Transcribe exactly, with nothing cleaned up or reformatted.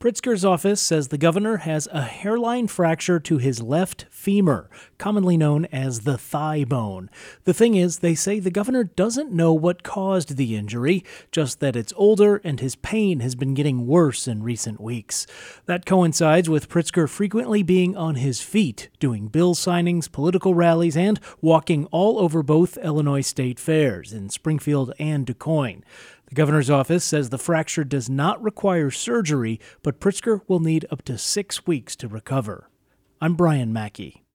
Pritzker's office says the governor has a hairline fracture to his left femur, commonly known as the thigh bone. The thing is, they say the governor doesn't know what caused the injury, just that it's older and his pain has been getting worse in recent weeks. That coincides with Pritzker frequently being on his feet, doing bill signings, political rallies, and walking all over both Illinois state fairs in Springfield and Du Quoin. The governor's office says the fracture does not require surgery, but Pritzker will need up to six weeks to recover. I'm Brian Mackey.